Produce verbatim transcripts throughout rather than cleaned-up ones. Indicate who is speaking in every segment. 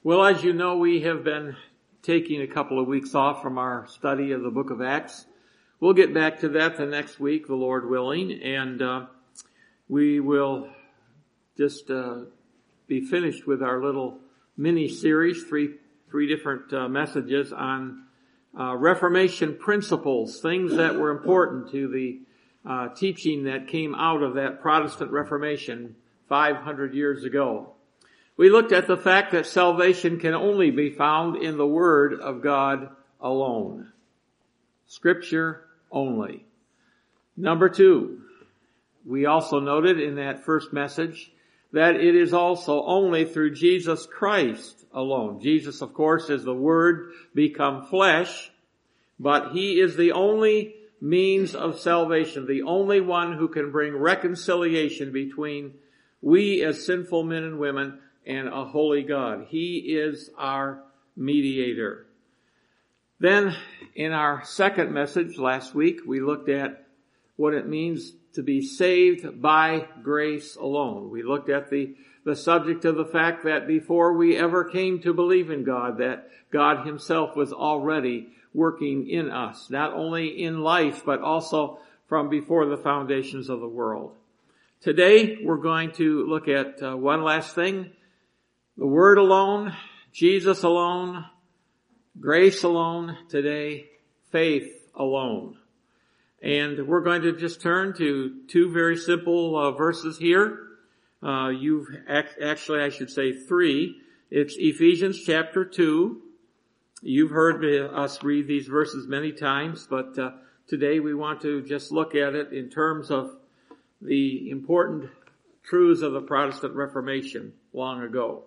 Speaker 1: Well, as you know, we have been taking a couple of weeks off from our study of the book of Acts. We'll get back to that the next week, the Lord willing, and uh, we will just uh, be finished with our little mini-series, three three different uh, messages on uh, Reformation principles, things that were important to the uh, teaching that came out of that Protestant Reformation five hundred years ago. We looked at the fact that salvation can only be found in the Word of God alone. Scripture only. Number two, we also noted in that first message that it is also only through Jesus Christ alone. Jesus, of course, is the Word become flesh, but He is the only means of salvation, the only one who can bring reconciliation between we as sinful men and women and a holy God. He is our mediator. Then, in our second message last week, we looked at what it means to be saved by grace alone. We looked at the, the subject of the fact that before we ever came to believe in God, that God Himself was already working in us, not only in life, but also from before the foundations of the world. Today, we're going to look at uh, one last thing. The Word alone, Jesus alone, grace alone today, faith alone. And we're going to just turn to two very simple uh, verses here. Uh, you've ac- actually, I should say three. It's Ephesians chapter two. You've heard us read these verses many times, but uh, today we want to just look at it in terms of the important truths of the Protestant Reformation long ago.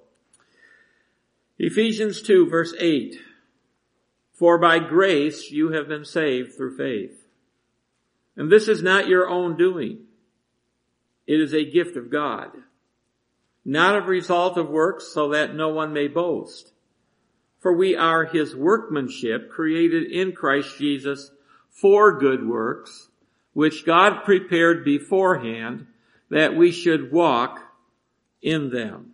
Speaker 1: Ephesians two verse eight. For by grace you have been saved through faith. And this is not your own doing. It is a gift of God, not a result of works, so that no one may boast. For we are His workmanship, created in Christ Jesus for good works, which God prepared beforehand that we should walk in them.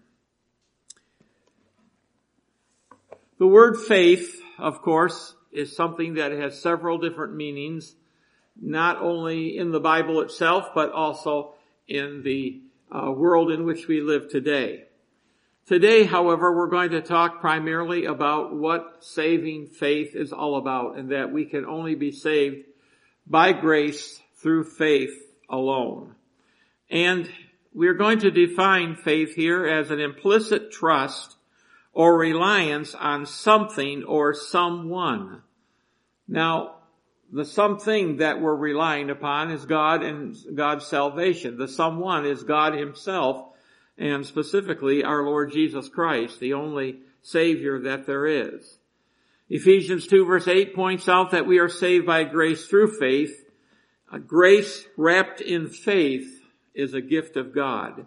Speaker 1: The word faith, of course, is something that has several different meanings, not only in the Bible itself, but also in the uh, world in which we live today. Today, however, we're going to talk primarily about what saving faith is all about, and that we can only be saved by grace through faith alone. And we're going to define faith here as an implicit trust or reliance on something or someone. Now, the something that we're relying upon is God and God's salvation. The someone is God Himself, and specifically our Lord Jesus Christ, the only Savior that there is. Ephesians two verse eight points out that we are saved by grace through faith. A grace wrapped in faith is a gift of God.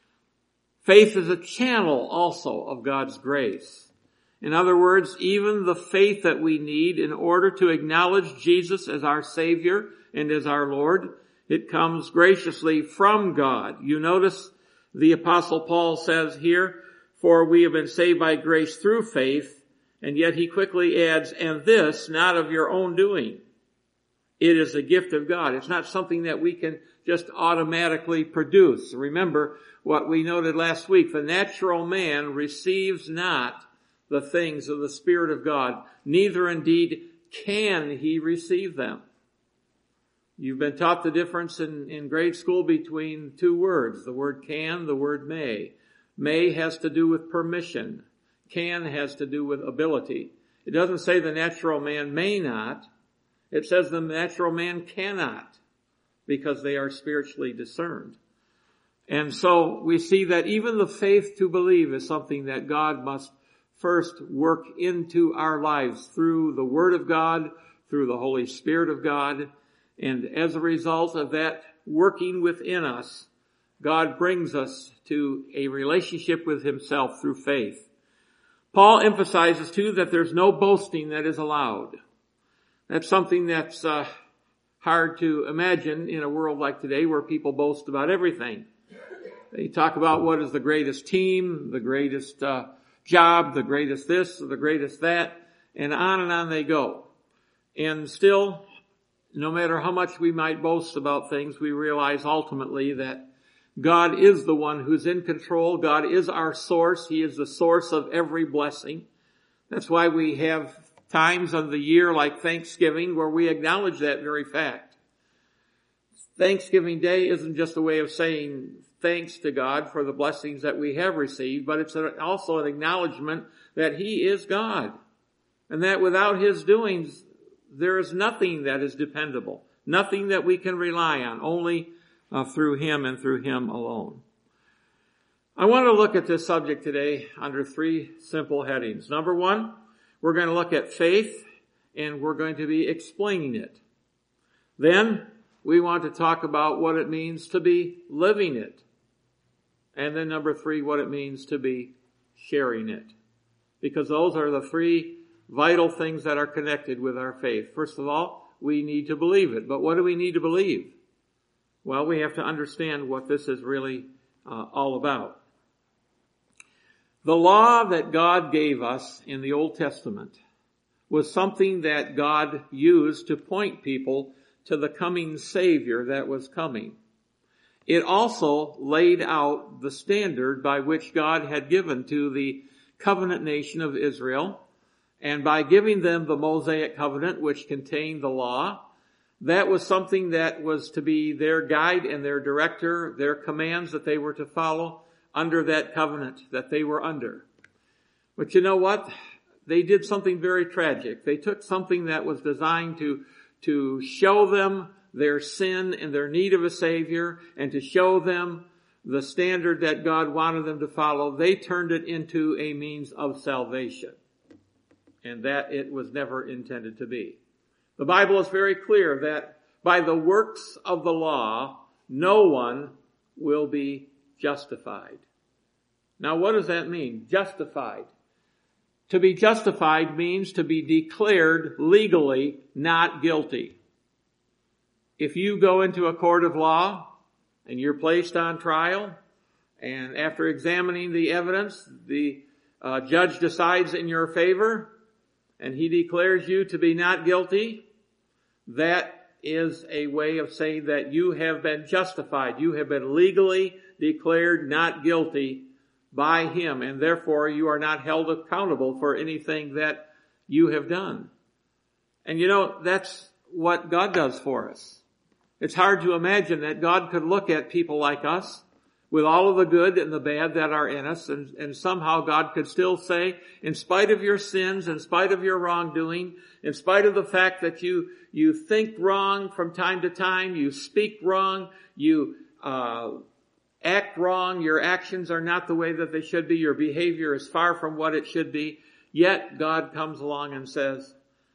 Speaker 1: Faith is a channel also of God's grace. In other words, even the faith that we need in order to acknowledge Jesus as our Savior and as our Lord, it comes graciously from God. You notice the Apostle Paul says here, for we have been saved by grace through faith, and yet he quickly adds, and this not of your own doing. It is a gift of God. It's not something that we can just automatically produce. Remember what we noted last week. The natural man receives not the things of the Spirit of God, neither indeed can he receive them. You've been taught the difference in, in grade school between two words, the word can, the word may. May has to do with permission. Can has to do with ability. It doesn't say the natural man may not. It says the natural man cannot, because they are spiritually discerned. And so we see that even the faith to believe is something that God must first work into our lives through the Word of God, through the Holy Spirit of God. And as a result of that working within us, God brings us to a relationship with Himself through faith. Paul emphasizes too that there's no boasting that is allowed. That's something that's uh, hard to imagine in a world like today where people boast about everything. They talk about what is the greatest team, the greatest uh, job, the greatest this, the greatest that, and on and on they go. And still, no matter how much we might boast about things, we realize ultimately that God is the one who's in control. God is our source. He is the source of every blessing. That's why we have times of the year like Thanksgiving where we acknowledge that very fact. Thanksgiving Day isn't just a way of saying thanks to God for the blessings that we have received, but it's also an acknowledgement that He is God. And that without His doings, there is nothing that is dependable, nothing that we can rely on, only uh, through Him and through Him alone. I want to look at this subject today under three simple headings. Number one, we're going to look at faith, and we're going to be explaining it. Then, we want to talk about what it means to be living it. And then number three, what it means to be sharing it. Because those are the three vital things that are connected with our faith. First of all, we need to believe it. But what do we need to believe? Well, we have to understand what this is really uh, all about. The law that God gave us in the Old Testament was something that God used to point people to the coming Savior that was coming. It also laid out the standard by which God had given to the covenant nation of Israel. And by giving them the Mosaic covenant, which contained the law, that was something that was to be their guide and their director, their commands that they were to follow under that covenant that they were under. But you know what? They did something very tragic. They took something that was designed to, to show them their sin and their need of a Savior, and to show them the standard that God wanted them to follow. They turned it into a means of salvation. And that it was never intended to be. The Bible is very clear that by the works of the law, no one will be justified. Now, what does that mean? Justified. To be justified means to be declared legally not guilty. If you go into a court of law and you're placed on trial, and after examining the evidence, the uh, judge decides in your favor, and he declares you to be not guilty, that is a way of saying that you have been justified. You have been legally declared not guilty by Him, and therefore you are not held accountable for anything that you have done. And you know, that's what God does for us. It's hard to imagine that God could look at people like us with all of the good and the bad that are in us, and, and somehow God could still say, in spite of your sins, in spite of your wrongdoing, in spite of the fact that you, you think wrong from time to time, you speak wrong, you, uh, act wrong, your actions are not the way that they should be, your behavior is far from what it should be, yet God comes along and says,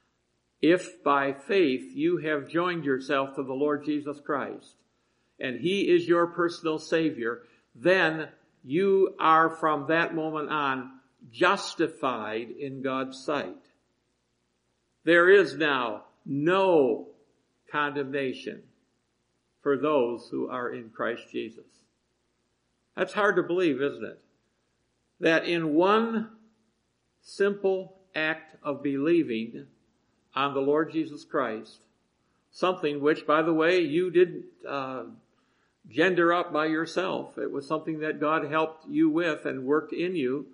Speaker 1: if by faith you have joined yourself to the Lord Jesus Christ, and He is your personal Savior, then you are from that moment on justified in God's sight. There is now no condemnation for those who are in Christ Jesus. That's hard to believe, isn't it? That in one simple act of believing on the Lord Jesus Christ, something which, by the way, you didn't uh, gender up by yourself. It was something that God helped you with and worked in you.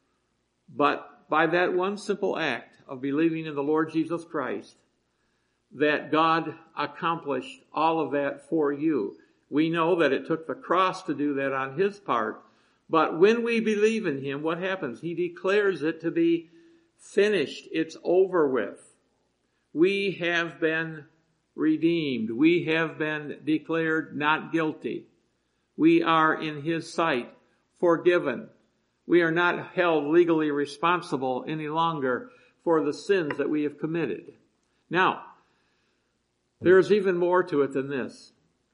Speaker 1: But by that one simple act of believing in the Lord Jesus Christ, that God accomplished all of that for you. We know that it took the cross to do that on His part. But when we believe in Him, what happens? He declares it to be finished. It's over with. We have been redeemed. We have been declared not guilty. We are in His sight forgiven. We are not held legally responsible any longer for the sins that we have committed. Now, there's even more to it than this.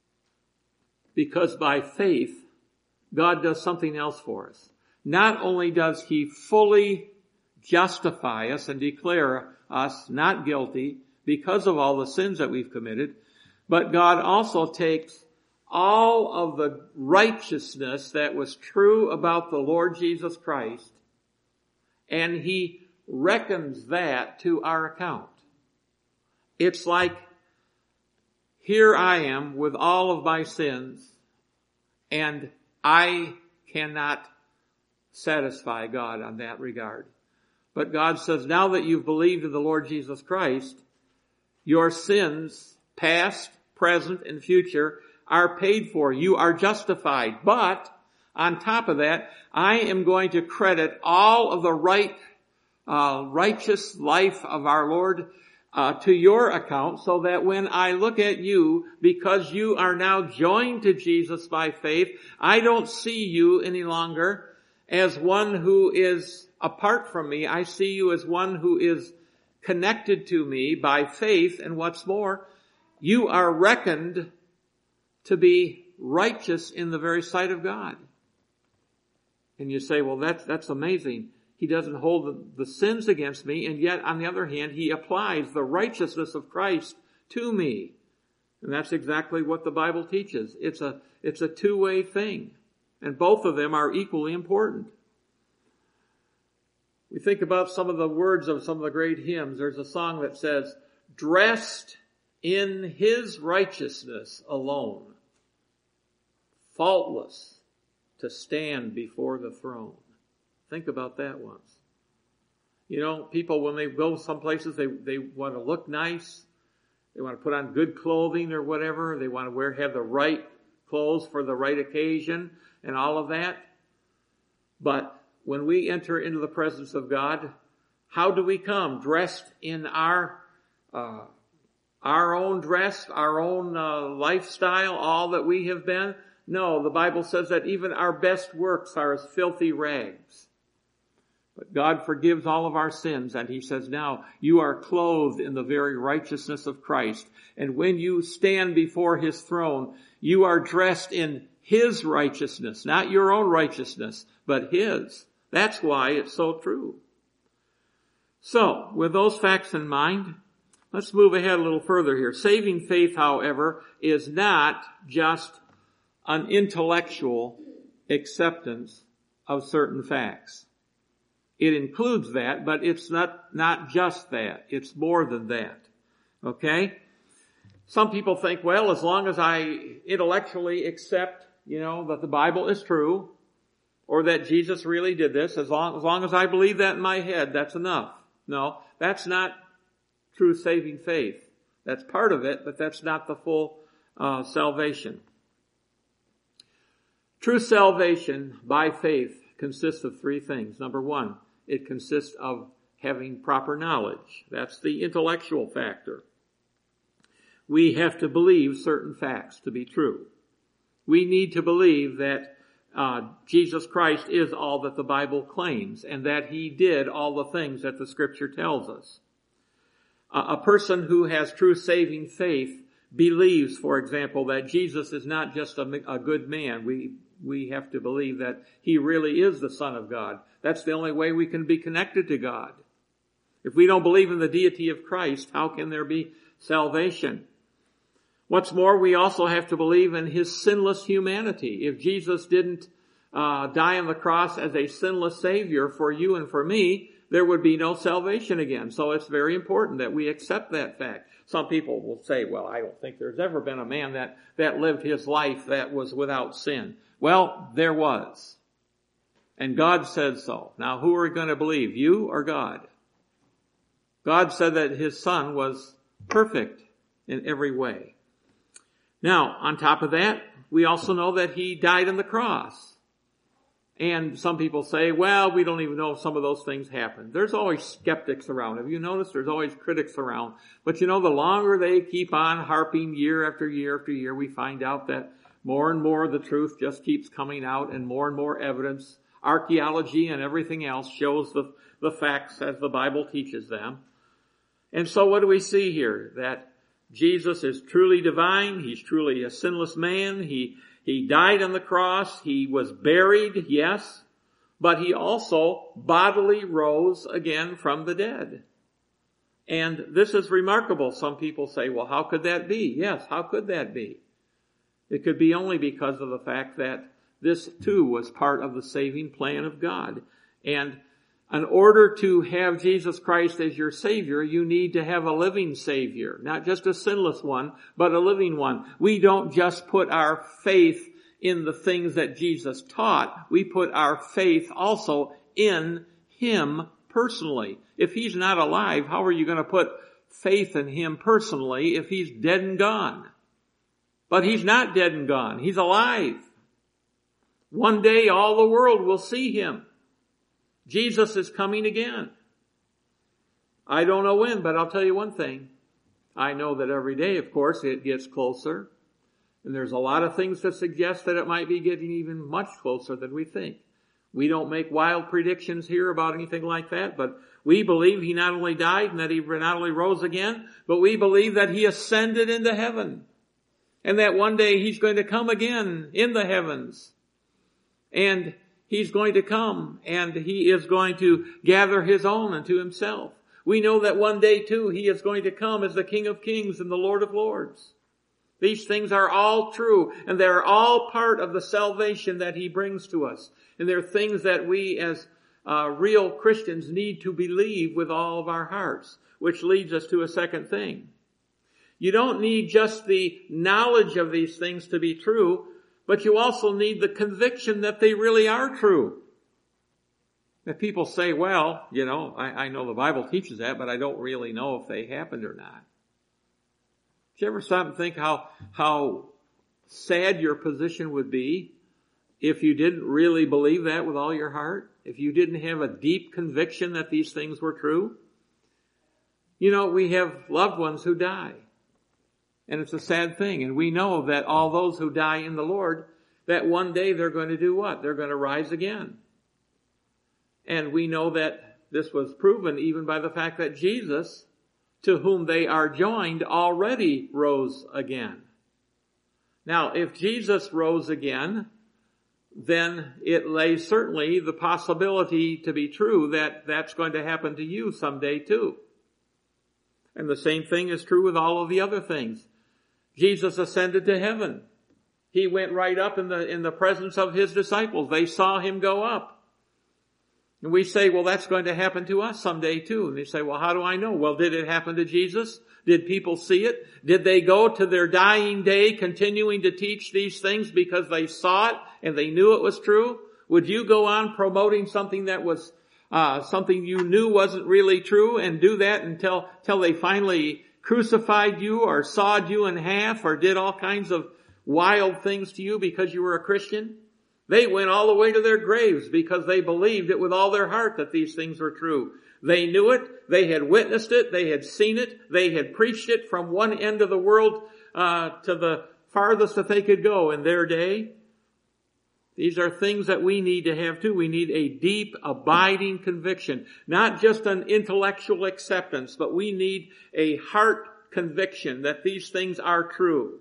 Speaker 1: Because by faith, God does something else for us. Not only does He fully justify us and declare us not guilty because of all the sins that we've committed, but God also takes all of the righteousness that was true about the Lord Jesus Christ, and he reckons that to our account. It's like, here I am with all of my sins, and I cannot satisfy God on that regard. But God says, now that you've believed in the Lord Jesus Christ, your sins, past, present, and future, are paid for. You are justified. But on top of that, I am going to credit all of the right, uh, righteous life of our Lord uh, to your account, so that when I look at you, because you are now joined to Jesus by faith, I don't see you any longer as one who is apart from me. I see you as one who is connected to me by faith, and what's more, you are reckoned to be righteous in the very sight of God. And you say, well, that's, that's amazing. He doesn't hold the, the sins against me, and yet, on the other hand, he applies the righteousness of Christ to me. And that's exactly what the Bible teaches. It's a, it's a two-way thing. And both of them are equally important. We think about some of the words of some of the great hymns. There's a song that says, dressed in his righteousness alone, faultless to stand before the throne. Think about that once. You know, people, when they go some places, they, they want to look nice. They want to put on good clothing or whatever. They want to wear, have the right clothes for the right occasion and all of that. But when we enter into the presence of God, how do we come? Dressed in our, uh, our own dress, our own uh, lifestyle, all that we have been? No, the Bible says that even our best works are as filthy rags. But God forgives all of our sins, and he says, now you are clothed in the very righteousness of Christ. And when you stand before his throne, you are dressed in his righteousness, not your own righteousness, but his. That's why it's so true. So, with those facts in mind, let's move ahead a little further here. Saving faith, however, is not just an intellectual acceptance of certain facts. It includes that, but it's not, not just that. It's more than that. Okay? Some people think, well, as long as I intellectually accept, you know, that the Bible is true, or that Jesus really did this, as long, as long as I believe that in my head, that's enough. No, that's not true saving faith. That's part of it, but that's not the full uh, salvation. True salvation by faith consists of three things. Number one, it consists of having proper knowledge. That's the intellectual factor. We have to believe certain facts to be true. We need to believe that uh, Jesus Christ is all that the Bible claims, and that he did all the things that the Scripture tells us. Uh, a person who has true saving faith believes, for example, that Jesus is not just a, a good man. We we have to believe that he really is the Son of God. That's the only way we can be connected to God. If we don't believe in the deity of Christ, how can there be salvation? What's more, we also have to believe in his sinless humanity. If Jesus didn't uh, die on the cross as a sinless Savior for you and for me, there would be no salvation again. So it's very important that we accept that fact. Some people will say, well, I don't think there's ever been a man that, that lived his life that was without sin. Well, there was. And God said so. Now, who are we going to believe, you or God? God said that his Son was perfect in every way. Now, on top of that, we also know that he died on the cross. And some people say, well, we don't even know if some of those things happened. There's always skeptics around. Have you noticed? There's always critics around. But you know, the longer they keep on harping year after year after year, we find out that more and more the truth just keeps coming out, and more and more evidence, archaeology and everything else shows the, the facts as the Bible teaches them. And so what do we see here? That Jesus is truly divine. He's truly a sinless man. He He died on the cross. He was buried, yes, but he also bodily rose again from the dead. And this is remarkable. Some people say, well, how could that be? Yes, how could that be? It could be only because of the fact that this too was part of the saving plan of God. And In order to have Jesus Christ as your Savior, you need to have a living Savior, not just a sinless one, but a living one. We don't just put our faith in the things that Jesus taught. We put our faith also in Him personally. If He's not alive, how are you going to put faith in Him personally if He's dead and gone? But He's not dead and gone. He's alive. One day all the world will see Him. Jesus is coming again. I don't know when, but I'll tell you one thing. I know that every day, of course, it gets closer. And there's a lot of things that suggest that it might be getting even much closer than we think. We don't make wild predictions here about anything like that, but we believe He not only died and that He not only rose again, but we believe that He ascended into heaven. And that one day He's going to come again in the heavens. And He's going to come and He is going to gather His own unto Himself. We know that one day too He is going to come as the King of Kings and the Lord of Lords. These things are all true and they're all part of the salvation that He brings to us. And they're things that we as uh, real Christians need to believe with all of our hearts, which leads us to a second thing. You don't need just the knowledge of these things to be true, but you also need the conviction that they really are true. That people say, well, you know, I, I know the Bible teaches that, but I don't really know if they happened or not. Did you ever stop and think how, how sad your position would be if you didn't really believe that with all your heart? If you didn't have a deep conviction that these things were true? You know, we have loved ones who die. And it's a sad thing. And we know that all those who die in the Lord, that one day they're going to do what? They're going to rise again. And we know that this was proven even by the fact that Jesus, to whom they are joined, already rose again. Now, if Jesus rose again, then it lays certainly the possibility to be true that that's going to happen to you someday too. And the same thing is true with all of the other things. Jesus ascended to heaven. He went right up in the, in the presence of His disciples. They saw Him go up. And we say, well, that's going to happen to us someday too. And they say, well, how do I know? Well, did it happen to Jesus? Did people see it? Did they go to their dying day continuing to teach these things because they saw it and they knew it was true? Would you go on promoting something that was uh something you knew wasn't really true and do that until, until they finally crucified you or sawed you in half or did all kinds of wild things to you because you were a Christian? They went all the way to their graves because they believed it with all their heart that these things were true. They knew it. They had witnessed it. They had seen it. They had preached it from one end of the world uh to the farthest that they could go in their day. These are things that we need to have too. We need a deep, abiding conviction. Not just an intellectual acceptance, but we need a heart conviction that these things are true.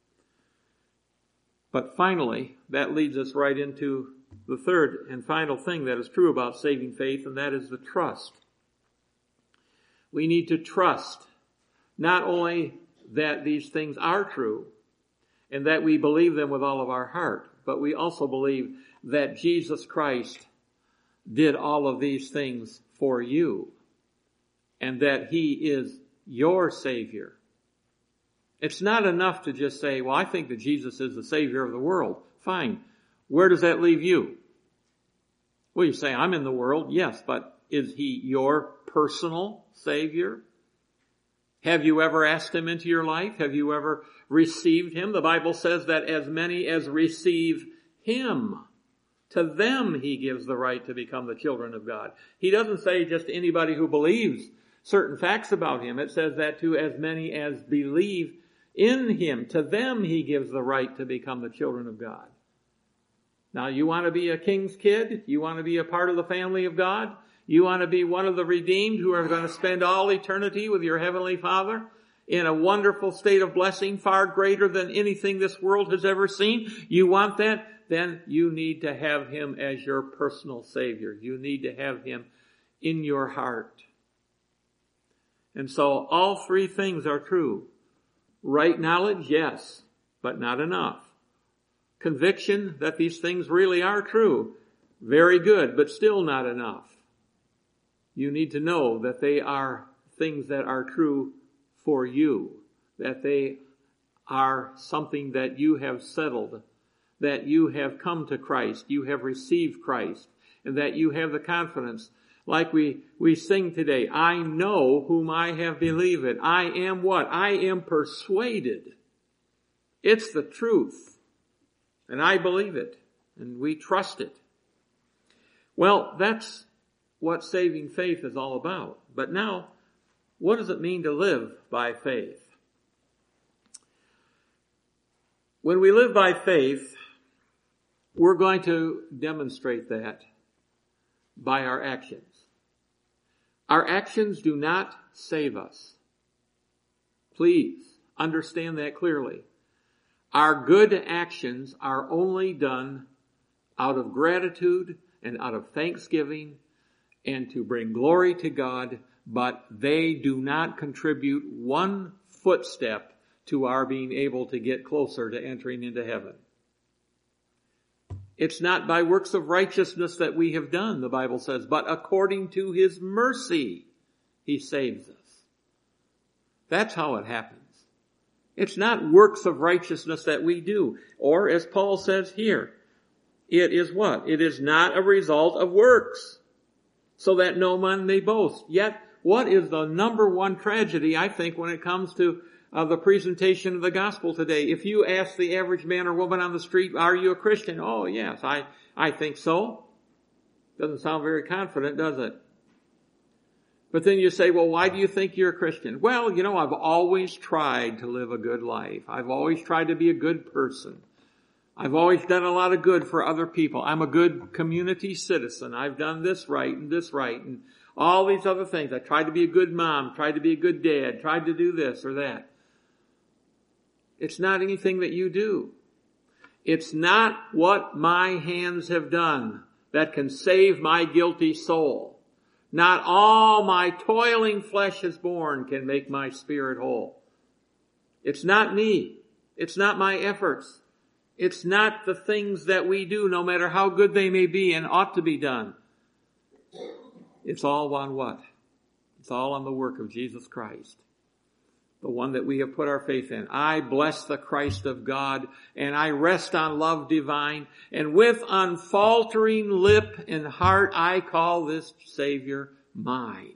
Speaker 1: But finally, that leads us right into the third and final thing that is true about saving faith, and that is the trust. We need to trust not only that these things are true and that we believe them with all of our heart, but we also believe that Jesus Christ did all of these things for you and that He is your Savior. It's not enough to just say, well, I think that Jesus is the Savior of the world. Fine. Where does that leave you? Well, you say, I'm in the world. Yes, but is He your personal Savior? Have you ever asked Him into your life? Have you ever received Him? The Bible says that as many as receive Him, to them He gives the right to become the children of God. He doesn't say just anybody who believes certain facts about Him. It says that to as many as believe in Him, to them He gives the right to become the children of God. Now, you want to be a king's kid? You want to be a part of the family of God? You want to be one of the redeemed who are going to spend all eternity with your Heavenly Father in a wonderful state of blessing far greater than anything this world has ever seen? You want that? Then you need to have Him as your personal Savior. You need to have Him in your heart. And so all three things are true. Right knowledge, yes, but not enough. Conviction that these things really are true, very good, but still not enough. You need to know that they are things that are true for you, that they are something that you have settled, that you have come to Christ, you have received Christ, and that you have the confidence. Like we, we sing today, I know whom I have believed. I am what? I am persuaded. It's the truth. And I believe it. And we trust it. Well, that's what saving faith is all about. But now, what does it mean to live by faith? When we live by faith, we're going to demonstrate that by our actions. Our actions do not save us. Please understand that clearly. Our good actions are only done out of gratitude and out of thanksgiving and to bring glory to God, but they do not contribute one footstep to our being able to get closer to entering into heaven. It's not by works of righteousness that we have done, the Bible says, but according to His mercy, He saves us. That's how it happens. It's not works of righteousness that we do. Or, as Paul says here, it is what? It is not a result of works, so that no man may boast. Yet, what is the number one tragedy, I think, when it comes to uh, the presentation of the gospel today? If you ask the average man or woman on the street, are you a Christian? Oh, yes, I, I think so. Doesn't sound very confident, does it? But then you say, well, why do you think you're a Christian? Well, you know, I've always tried to live a good life. I've always tried to be a good person. I've always done a lot of good for other people. I'm a good community citizen. I've done this right and this right and all these other things. I tried to be a good mom, tried to be a good dad, tried to do this or that. It's not anything that you do. It's not what my hands have done that can save my guilty soul. Not all my toiling flesh has borne can make my spirit whole. It's not me. It's not my efforts. It's not the things that we do, no matter how good they may be and ought to be done. It's all on what? It's all on the work of Jesus Christ, the one that we have put our faith in. I bless the Christ of God, and I rest on love divine, and with unfaltering lip and heart I call this Savior mine.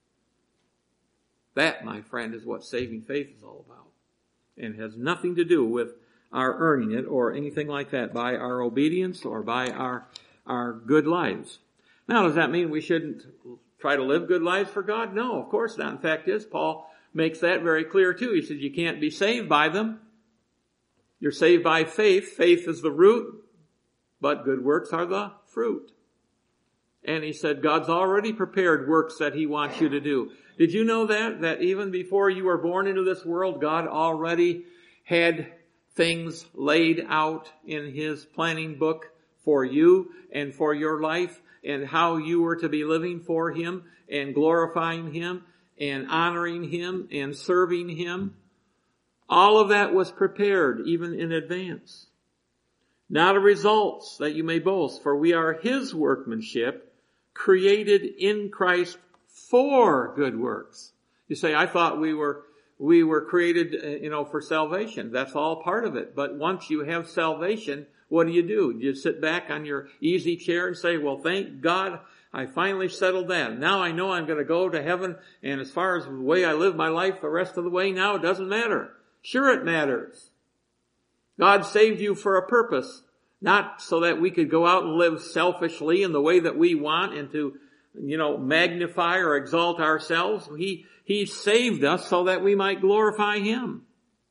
Speaker 1: That, my friend, is what saving faith is all about, and has nothing to do with our earning it or anything like that, by our obedience or by our, our good lives. Now, does that mean we shouldn't try to live good lives for God? No, of course not. In fact, is Paul makes that very clear too. He says you can't be saved by them. You're saved by faith. Faith is the root, but good works are the fruit. And he said God's already prepared works that He wants you to do. Did you know that? That even before you were born into this world, God already had things laid out in His planning book for you and for your life, and how you were to be living for Him and glorifying Him and honoring Him and serving Him. All of that was prepared even in advance. Not of results that you may boast, for we are His workmanship, created in Christ for good works. You say, I thought we were we were created, you know, for salvation. That's all part of it. But once you have salvation, what do you do? You sit back on your easy chair and say, well, thank God I finally settled that. Now I know I'm going to go to heaven, and as far as the way I live my life the rest of the way now, it doesn't matter. Sure it matters. God saved you for a purpose, not so that we could go out and live selfishly in the way that we want and to, you know, magnify or exalt ourselves. He, He saved us so that we might glorify Him.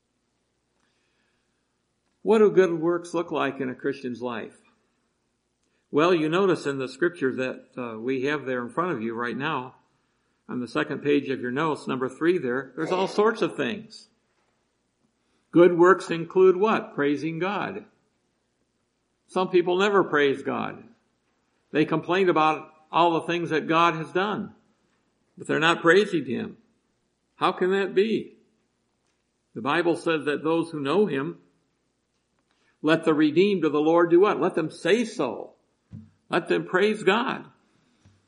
Speaker 1: What do good works look like in a Christian's life? Well, you notice in the scripture that uh, we have there in front of you right now, on the second page of your notes, number three there, there's all sorts of things. Good works include what? Praising God. Some people never praise God. They complain about all the things that God has done, but they're not praising Him. How can that be? The Bible says that those who know Him, let the redeemed of the Lord do what? Let them say so. Let them praise God.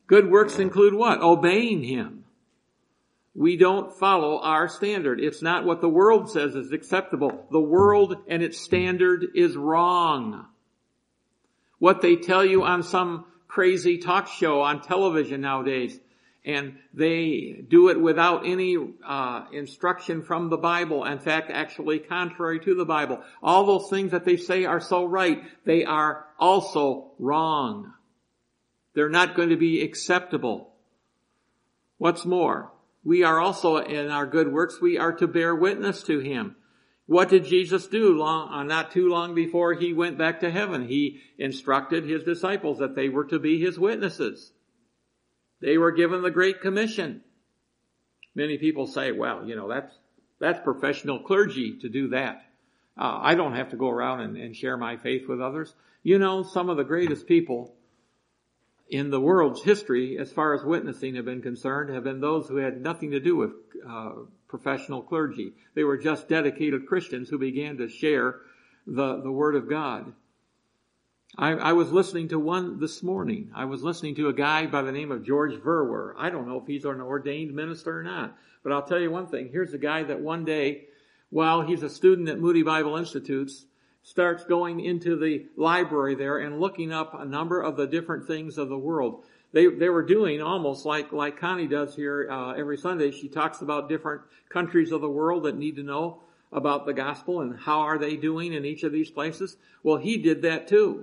Speaker 1: Good works include what? Obeying Him. We don't follow our standard. It's not what the world says is acceptable. The world and its standard is wrong. What they tell you on some crazy talk show on television nowadays, and they do it without any uh instruction from the Bible. In fact, actually contrary to the Bible. All those things that they say are so right, they are also wrong. They're not going to be acceptable. What's more, we are also, in our good works, we are to bear witness to Him. What did Jesus do long, uh, not too long before He went back to heaven? He instructed His disciples that they were to be His witnesses. They were given the Great Commission. Many people say, well, you know, that's, that's professional clergy to do that. Uh, I don't have to go around and, and share my faith with others. You know, some of the greatest people in the world's history, as far as witnessing have been concerned, have been those who had nothing to do with uh, professional clergy. They were just dedicated Christians who began to share the, the Word of God. I, I was listening to one this morning. I was listening to a guy by the name of George Verwer. I don't know if he's an ordained minister or not, but I'll tell you one thing. Here's a guy that one day, while he's a student at Moody Bible Institutes, starts going into the library there and looking up a number of the different things of the world. They they were doing almost like, like Connie does here uh, every Sunday. She talks about different countries of the world that need to know about the gospel and how are they doing in each of these places. Well, he did that too.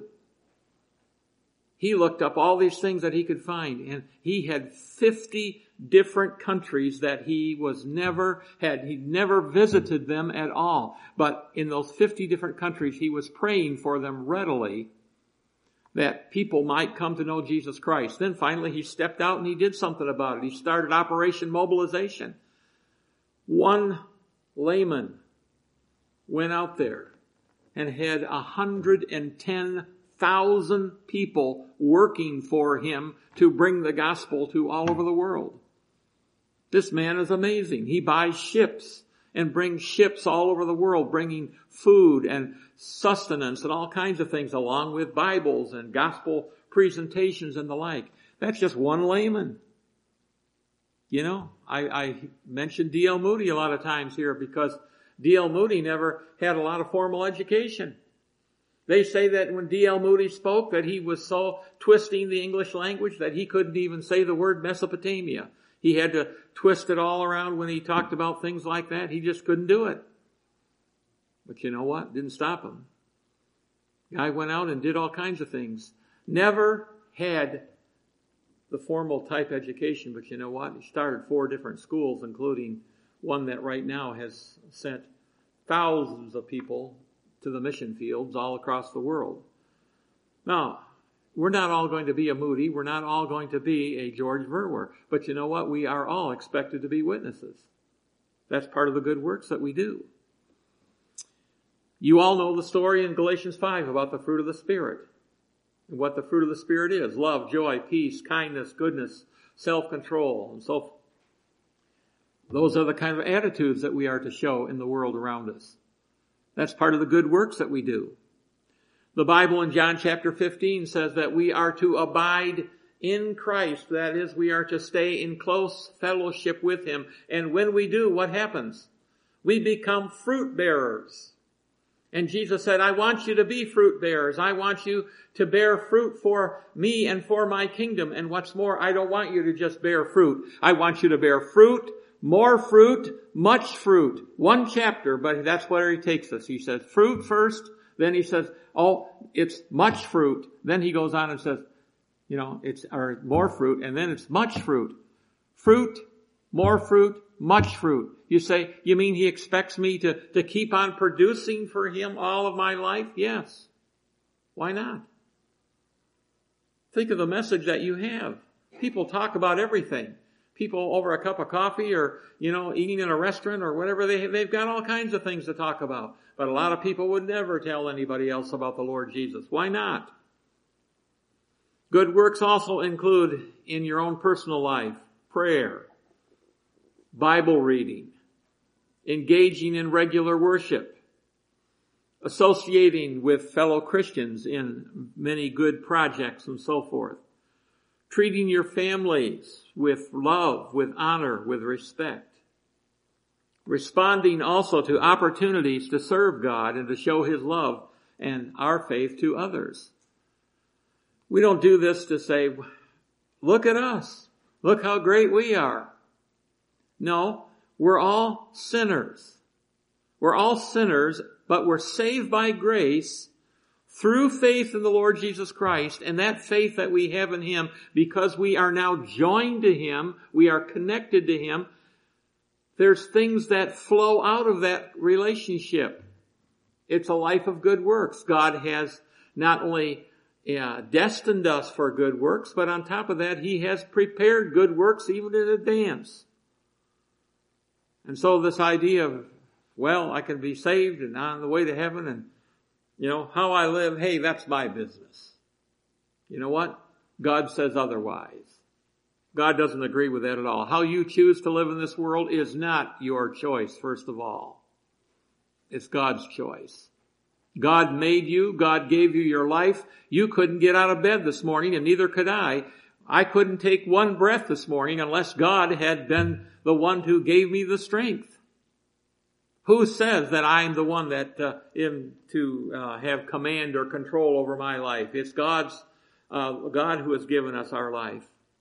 Speaker 1: He looked up all these things that he could find, and he had fifty different countries that he was never had. He never visited them at all. But in those fifty different countries, he was praying for them readily that people might come to know Jesus Christ. Then finally he stepped out and he did something about it. He started Operation Mobilization. One layman went out there and had one hundred ten thousand people working for him to bring the gospel to all over the world. This man is amazing. He buys ships and brings ships all over the world, bringing food and sustenance and all kinds of things, along with Bibles and gospel presentations and the like. That's just one layman. You know, I, I mentioned D L Moody a lot of times here because D L Moody never had a lot of formal education. They say that when D L Moody spoke that he was so twisting the English language that he couldn't even say the word Mesopotamia. He had to twist it all around when he talked about things like that. He just couldn't do it. But you know what? Didn't stop him. Guy went out and did all kinds of things. Never had the formal type education, but you know what? He started four different schools, including one that right now has sent thousands of people to the mission fields all across the world. Now, we're not all going to be a Moody. We're not all going to be a George Verwer. But you know what? We are all expected to be witnesses. That's part of the good works that we do. You all know the story in Galatians five about the fruit of the Spirit. And what the fruit of the Spirit is. Love, joy, peace, kindness, goodness, self-control, and so forth. Those are the kind of attitudes that we are to show in the world around us. That's part of the good works that we do. The Bible in John chapter fifteen says that we are to abide in Christ. That is, we are to stay in close fellowship with Him. And when we do, what happens? We become fruit bearers. And Jesus said, I want you to be fruit bearers. I want you to bear fruit for me and for my kingdom. And what's more, I don't want you to just bear fruit. I want you to bear fruit, more fruit, much fruit. One chapter, but that's where he takes us. He says fruit first, then he says, oh, it's much fruit. Then he goes on and says, you know, it's, or more fruit, and then it's much fruit. Fruit, more fruit, much fruit. You say, you mean he expects me to, to keep on producing for him all of my life? Yes. Why not? Think of the message that you have. People talk about everything. People over a cup of coffee or, you know, eating in a restaurant or whatever, they, they've got all kinds of things to talk about. But a lot of people would never tell anybody else about the Lord Jesus. Why not? Good works also include in your own personal life, prayer, Bible reading, engaging in regular worship, associating with fellow Christians in many good projects and so forth. treating your families with love, with honor, with respect, responding also to opportunities to serve God and to show His love and our faith to others. We don't do this to say, look at us, look how great we are. No, we're all sinners. We're all sinners, but we're saved by grace through faith in the Lord Jesus Christ, and that faith that we have in Him, because we are now joined to Him, we are connected to Him, there's things that flow out of that relationship. It's a life of good works. God has not only uh, destined us for good works, but on top of that, He has prepared good works even in advance. And so this idea of, well, I can be saved and on the way to heaven, and, you know, how I live, hey, that's my business. You know what? God says otherwise. God doesn't agree with that at all. How you choose to live in this world is not your choice, first of all. It's God's choice. God made you. God gave you your life. You couldn't get out of bed this morning, and neither could I. I couldn't take one breath this morning unless God had been the one who gave me the strength. Who says that I'm the one that uh, am to uh, have command or control over my life? It's God's uh, God who has given us our life.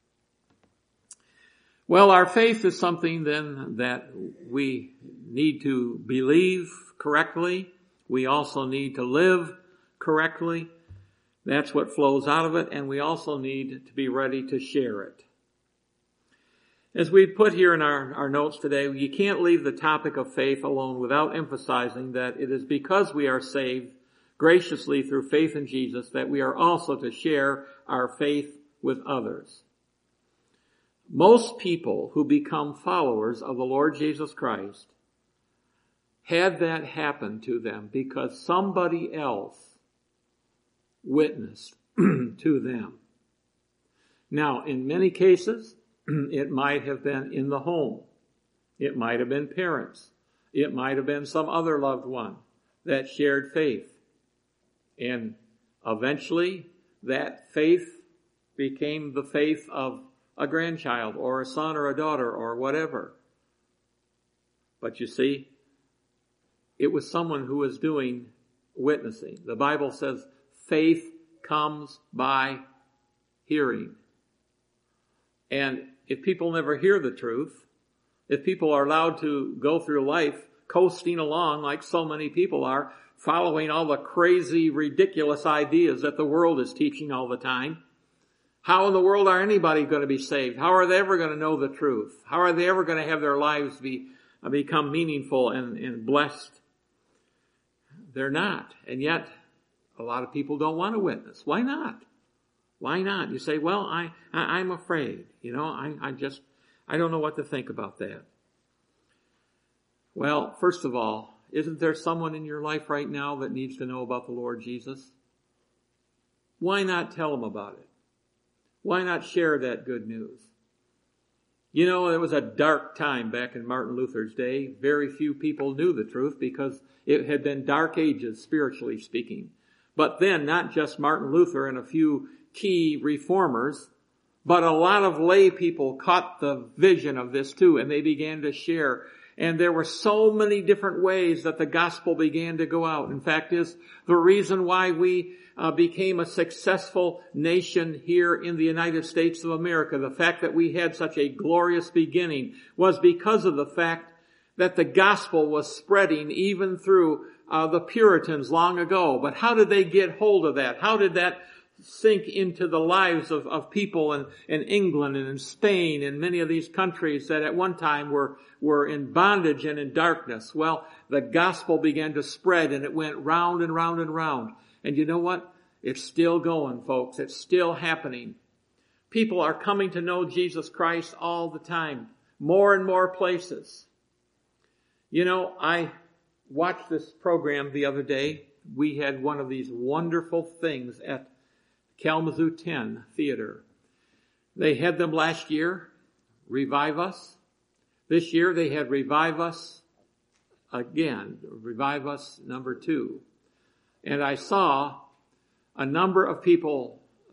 Speaker 1: Well, our faith is something then that we need to believe correctly. We also need to live correctly. That's what flows out of it, and we also need to be ready to share it. As we put here in our, our notes today, you can't leave the topic of faith alone without emphasizing that it is because we are saved graciously through faith in Jesus that we are also to share our faith with others. Most people who become followers of the Lord Jesus Christ had that happen to them because somebody else witnessed to them. Now, in many cases, it might have been in the home. It might have been parents. It might have been some other loved one that shared faith. And eventually, that faith became the faith of a grandchild or a son or a daughter or whatever. But you see, it was someone who was doing witnessing. The Bible says faith comes by hearing. And if people never hear the truth, if people are allowed to go through life coasting along like so many people are, following all the crazy, ridiculous ideas that the world is teaching all the time, how in the world are anybody going to be saved? How are they ever going to know the truth? How are they ever going to have their lives be become meaningful and, and blessed? They're not. And yet, a lot of people don't want to witness. Why not? Why not? You say, well, I, I, I'm afraid. You know, I, I just, I don't know what to think about that. Well, first of all, isn't there someone in your life right now that needs to know about the Lord Jesus? Why not tell them about it? Why not share that good news? You know, it was a dark time back in Martin Luther's day. Very few people knew the truth because it had been dark ages, spiritually speaking. But then, not just Martin Luther and a few key reformers, but a lot of lay people caught the vision of this too, and they began to share. And there were so many different ways that the gospel began to go out. In fact, is the reason why we uh, became a successful nation here in the United States of America. The fact that we had such a glorious beginning was because of the fact that the gospel was spreading even through uh, the Puritans long ago. But how did they get hold of that? How did that sink into the lives of, of people in, in England and in Spain and many of these countries that at one time were, were in bondage and in darkness? Well, the gospel began to spread and it went round and round and round. And you know what? It's still going, folks. It's still happening. People are coming to know Jesus Christ all the time. More and more places. You know, I watched this program the other day. We had one of these wonderful things at Kalamazoo ten Theater. They had them last year, Revive Us. This year they had Revive Us again, Revive Us number two. And I saw a number of people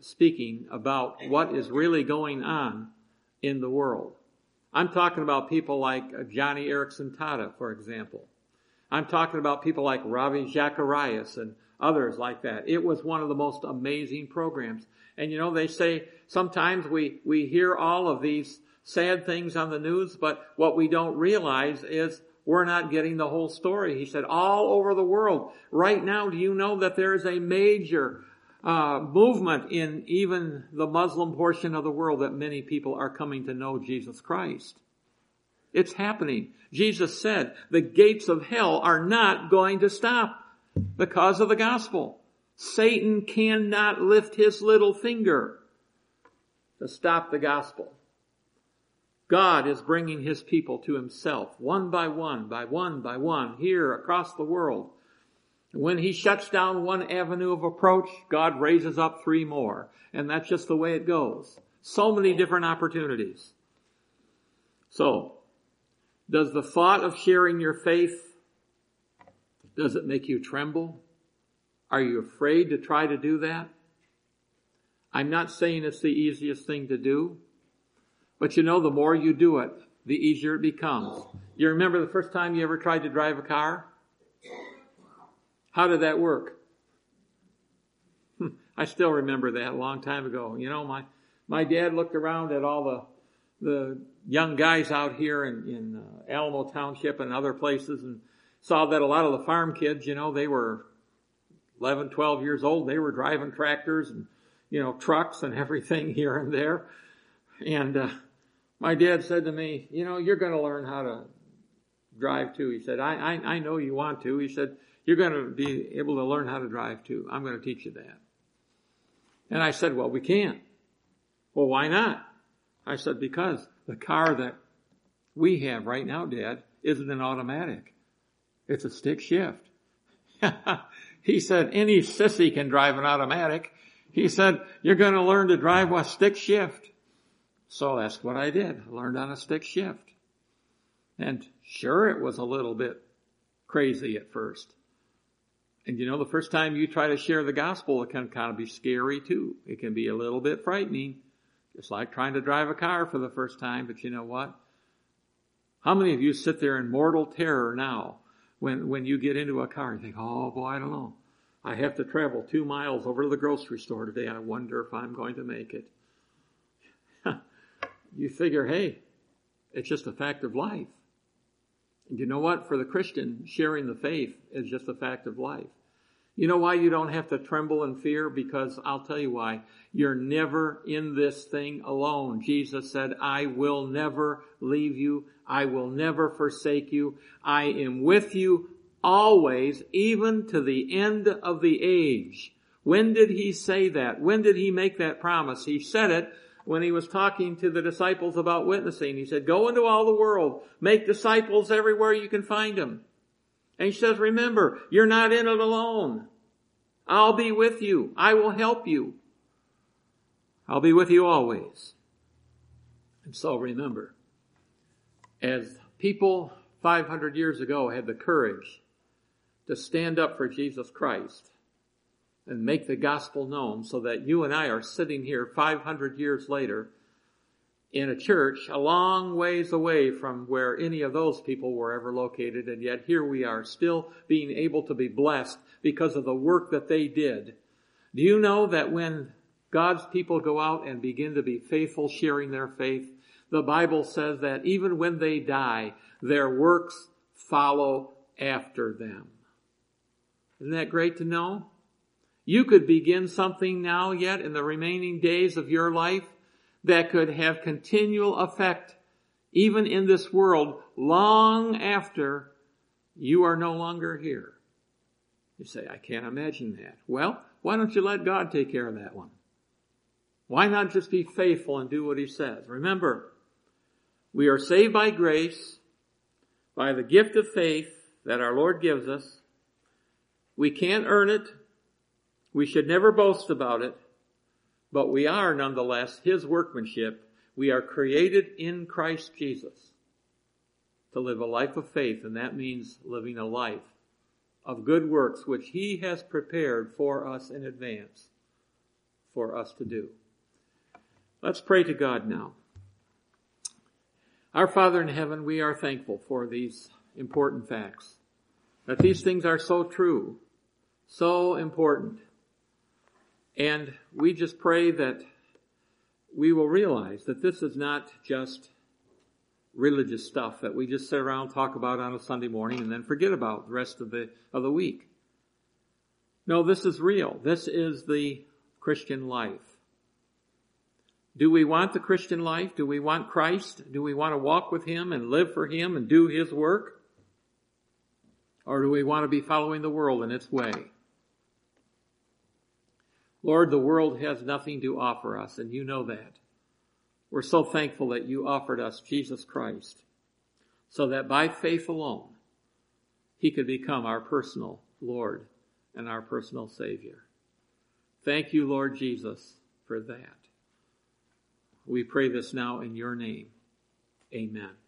Speaker 1: speaking about what is really going on in the world. I'm talking about people like Johnny Erickson Tada, for example. I'm talking about people like Ravi Zacharias and others like that. It was one of the most amazing programs. And you know, they say sometimes we, we hear all of these sad things on the news, but what we don't realize is we're not getting the whole story. He said all over the world. Right now, do you know that there is a major uh, movement in even the Muslim portion of the world that many people are coming to know Jesus Christ? It's happening. Jesus said the gates of hell are not going to stop because of the gospel. Satan cannot lift his little finger to stop the gospel. God is bringing his people to himself, one by one, by one by one, here across the world. When he shuts down one avenue of approach, God raises up three more. And that's just the way it goes. So many different opportunities. So, does the thought of sharing your faith, does it make you tremble? Are you afraid to try to do that? I'm not saying it's the easiest thing to do. But you know, the more you do it, the easier it becomes. You remember the first time you ever tried to drive a car? How did that work? I still remember that a long time ago. You know, my, my dad looked around at all the, the young guys out here in, in uh, Alamo Township and other places and saw that a lot of the farm kids, you know, they were eleven, twelve years old. They were driving tractors and, you know, trucks and everything here and there. And, uh, my dad said to me, you know, you're going to learn how to drive too. He said, I, I, I know you want to. He said, you're going to be able to learn how to drive too. I'm going to teach you that. And I said, well, we can't. Well, why not? I said, because the car that we have right now, Dad, isn't an automatic. It's a stick shift. He said, any sissy can drive an automatic. He said, you're going to learn to drive a stick shift. So that's what I did. I learned on a stick shift. And sure, it was a little bit crazy at first. And you know, the first time you try to share the gospel, it can kind of be scary too. It can be a little bit frightening. Just like trying to drive a car for the first time. But you know what? How many of you sit there in mortal terror now when, when you get into a car and think, oh boy, I don't know. I have to travel two miles over to the grocery store today. I wonder if I'm going to make it. You figure, hey, it's just a fact of life. And you know what? For the Christian, sharing the faith is just a fact of life. You know why you don't have to tremble and fear? Because I'll tell you why. You're never in this thing alone. Jesus said, I will never leave you. I will never forsake you. I am with you always, even to the end of the age. When did he say that? When did he make that promise? He said it when he was talking to the disciples about witnessing. He said, go into all the world, make disciples everywhere you can find them. And he says, remember, you're not in it alone. I'll be with you. I will help you. I'll be with you always. And so remember, as people five hundred years ago had the courage to stand up for Jesus Christ and make the gospel known, so that you and I are sitting here five hundred years later in a church a long ways away from where any of those people were ever located, and yet here we are still being able to be blessed because of the work that they did. Do you know that when God's people go out and begin to be faithful sharing their faith, the Bible says that even when they die, their works follow after them. Isn't that great to know? You could begin something now yet in the remaining days of your life that could have continual effect even in this world long after you are no longer here. You say, I can't imagine that. Well, why don't you let God take care of that one? Why not just be faithful and do what he says? Remember, we are saved by grace, by the gift of faith that our Lord gives us. We can't earn it. We should never boast about it, but we are nonetheless his workmanship. We are created in Christ Jesus to live a life of faith, and that means living a life of good works which he has prepared for us in advance for us to do. Let's pray to God now. Our Father in heaven, we are thankful for these important facts, that these things are so true, so important. And we just pray that we will realize that this is not just religious stuff that we just sit around and talk about on a Sunday morning and then forget about the rest of the, of the week. No, this is real. This is the Christian life. Do we want the Christian life? Do we want Christ? Do we want to walk with Him and live for Him and do His work? Or do we want to be following the world in its way? Lord, the world has nothing to offer us, and you know that. We're so thankful that you offered us Jesus Christ, so that by faith alone, He could become our personal Lord and our personal Savior. Thank you, Lord Jesus, for that. We pray this now in your name. Amen.